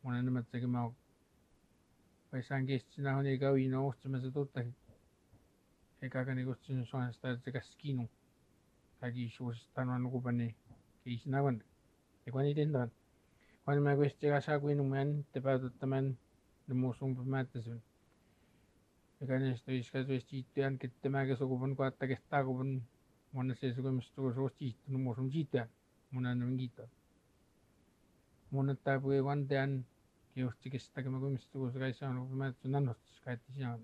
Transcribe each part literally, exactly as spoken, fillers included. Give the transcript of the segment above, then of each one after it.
monanamatsaga mau paisangeistinahuni ikawinoortimasa tuttaki ekakani kutsin suanstaatsikaskinu kakiisuustanuanukupani kiisinawan ikwani tendan kwani maguistigasaakuinumian tepaatuttaman numuusungpamaattasun ekanisto iskasuistiittuan kittemaakisukupun kuattakistaakupun monasseisukumistukusuustiittu numuusumsiittuan munanamingiittuan munattaapuiwantean kiuhtikistakamakumistukusukaissaanukupamaatsu nannots kaattisiaun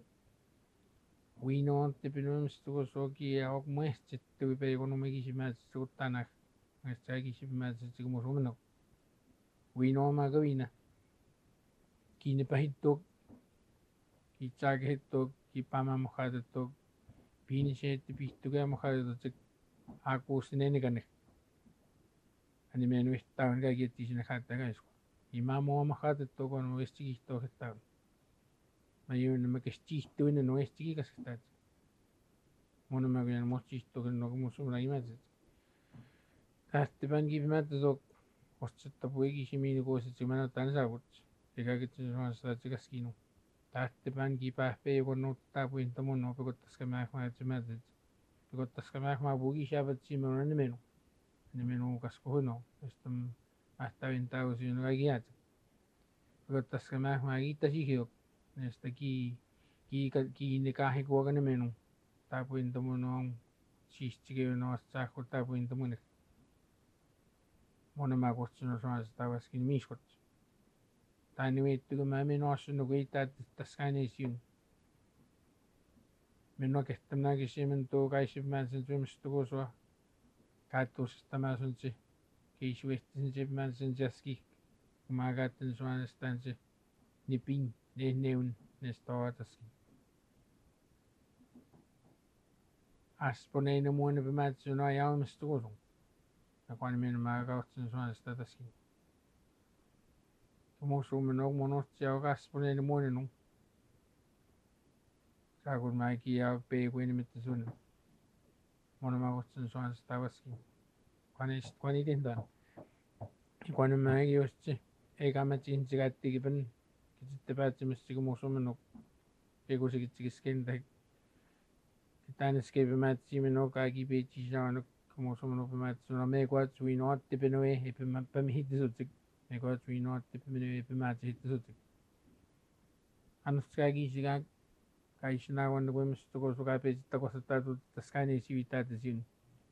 uinoortipinumistukusuoki aok muestittuipeikonumikisimaatsisukuttaanaq muestsaakisipimaatsitsikumusumanaku uinoormaakavina kiinipahittuuk kiitsaakihittuuk kiippaamaamorraatattuuk piinisheetti pihtukiamorraatatutsik aakuussineenikanik animenuittaun kakiattiisinakaattakaisku imaamuamorraatattuuk onuistikihtuukittaun mayuunamakistiihtuina nuistikikaskataat monamakuyanamortiihtuukinnukumusumanakimaatsit taattipan kiipimaattasuuk ortsattapuikisimiinikuusitsimanautaanisaagut ikakitsinsuanstaatsikaskinu taattipan kiipaahpeeyukunnuuttaapuintamunnu pikuttaskamaahmaatimaatsit pikuttaskamaahmaapuukisiapatsiimanunimenu nimenu kaskuhunno estam ahtaavintaagusiunukaikiaatsi pikuttaskamaahmaakiittasihiuk nesta ki kiinikahikuakanimenu taapuintamunuun siistikeunoassaakkut taapuintamunik monamakurtsinusuanstaawaskini miiskut taaniuittukumaaminuarsunukuittaatittaskaaniisiun minuakehtamnaakisimintuu kaisipmaatsinsuimistukusua kaattuusistamaasunsi kiisuihtisinsipimaatsinsiaski kumaakaattinsuanastaansi nipin nehneun nestoataski asponeinamuunipimaatsunuayaamistukusun nakuaniminumaaakaortsinsuanastataski tumusuuminuuk munuurtsiaukaasponeinamuuninu saakun maakiyaa peekuinimittasuun monamakurtsinsuanastaawaski kwanis kwanitentaan kwanimaakiussi eikamatsinsikaattkipan kitsittepaatsimissikumusuminu peekusikitsikiskentak kitaaniskeipimaatsiminuk aakipeetsiisaawanuk kumusuminu meekuat uinoortipinui ipimappamihittisuttik meekuat uinoortipinui ipimaatsihittisuttik anustkaakisigaak kaisinaawannikuimistukusu kaapeetsittakorsataatuttaskaaniisiuittaatasiun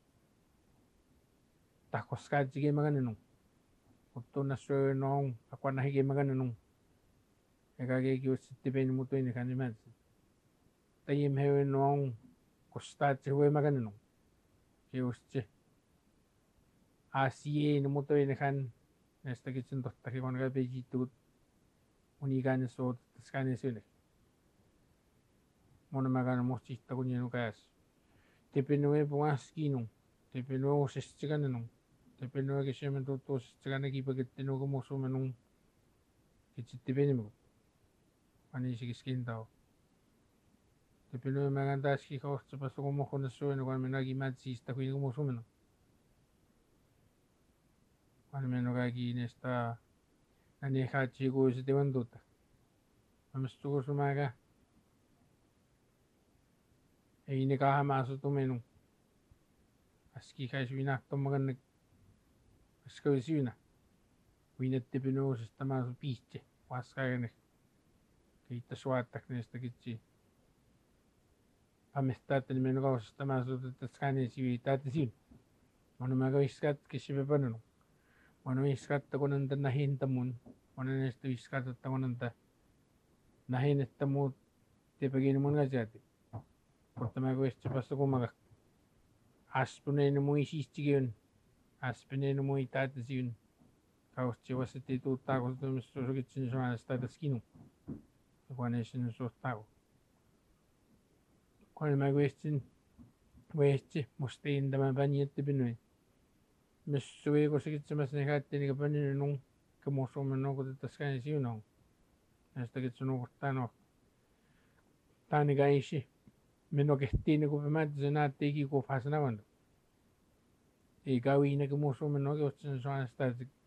tahkoskaatsikiimakaninu uttunnassuunoon akuanahikiimakaninu ekakekiussittipenimutuinikanimaatsi tayimheuinnoon kustaatsihuimakaninu kiussi aasiyeenimutuinikan nestakitsintortakikonkaapeetsiittukut uniikaanissuutittaskaaniisuunik monamakaanamortsiittakunyanukaas tipinui pungaskinu tipinui usistikaninu tipinui kisimintuuttuusistikanakipakittinuukumusuminun kitsittipenimikut aniisikiskintaau tipinui makantaskikaortsipassukumorrunassuinu kuaniminaakiimaatsiistakuinikumusuminu kuaniminukaakiinesta naniikhaatsikuusitiwantuutta amistukusumaaka einikahamaasutumenu askikaisuinaartormakannak askavisiuna uinattipinuusistamaasu piitsi waaskaaganak kiittasuaattaknestakitsi pamestaattanimenukaussistamaasuutattaskaaniisiuittaattisiun monumakaviskaat kisipepananu monuviskaattakunanta nahintamun monanesta viskaatattakunanta nahinettamuut tepakiinimungaasiaati portamakuistipassukumakak aspuneenimuisiistikiun aspineenimuittaattasiun kaurtsiuassitituuttaakusutumissusukitsinsuanastataskinu ikuaneisinusuuttaaku kuanimakuistin uesti mustiintamapaniattipinui missuikusikitsimasnikaattinikapanininun kamusuuminuukutittaskaanisiunoon nestakitsunuukurtaanuaq taanikaisi minuakehtiinikupimaattisunaattiikikuufaasanaawantu ikauiinakimusuuminuukiutsinsuanastaatik